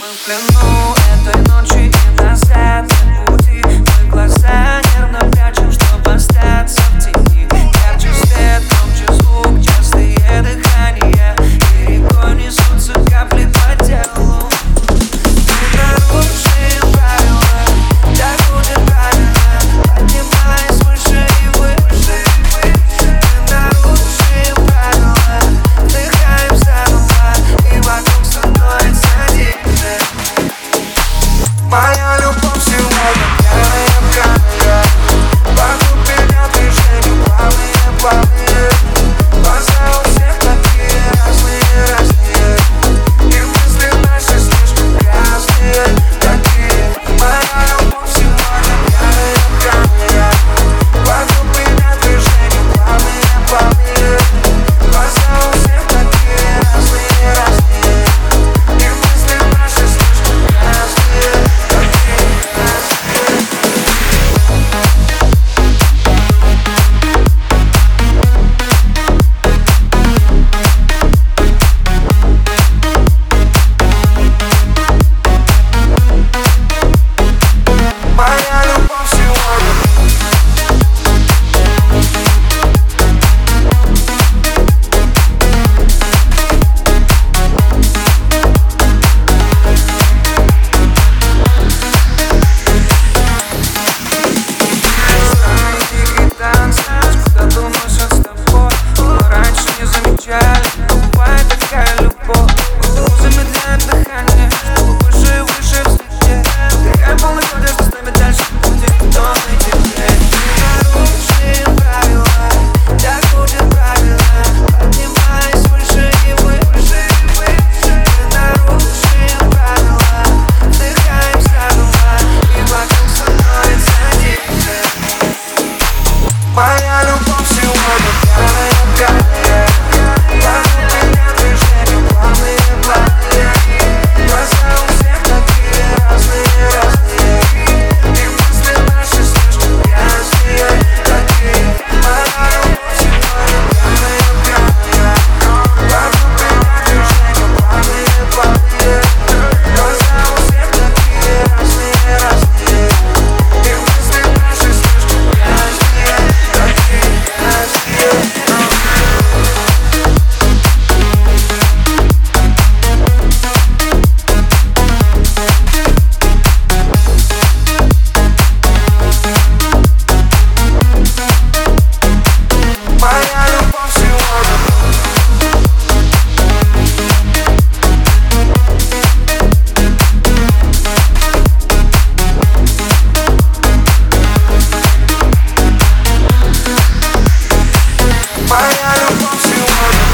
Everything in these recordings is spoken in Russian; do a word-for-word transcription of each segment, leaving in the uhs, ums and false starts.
Мы в плену этой ночи и назад нет пути. Мы глаза нервно прячем, чтоб остаться в тени. Ярче свет, громче звук, частые дыхания, и рекой несутся капли по телу. Мы нарушим правила, так будет правильно, поднимаясь выше и выше. Мы нарушим правила, вдыхаем заново, и вокруг становится тише. Моя любовь сегодня пьяная, пьяная. Вокруг меня движения плавные, плавные. Глаза у всех такие разные, разные. И мысли наши слишком грязные, такие. Моя любовь сегодня пьяная, пьяная. Вокруг меня движения плавные, плавные. Глаза у всех такие разные, разные. И мысли наши слишком грязные, такие, разные. Моя любовь сегодня. Странный дикий танц, куда-то уносят с тобой. Мы раньше не замечали, но бывает такая любовь. Мы замедляем дыхание, чтобы выше и выше взлететь. Вдыхаем полный ходишь, что с нами дальше будет новый теплее. Нарушим правила, так будет правильно, поднимаясь выше и выше. Мы нарушим правила, вдыхаем заново, и вокруг становится тише. Моя любовь сегодня пьяная, пьяная. Вокруг меня движения плавные, плавные. Глаза у всех такие разные, разные. И мысли наши слишком грязные, такие. Моя любовь сегодня пьяная, пьяная. Вокруг меня движения плавные, плавные. Глаза у всех такие разные, разные. И мысли наши слишком грязные, такие, разные. Моя любовь сегодня. Моя любовь сегодня.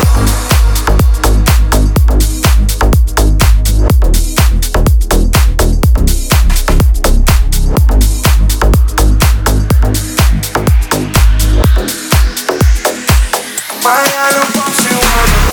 Моя любовь сегодня.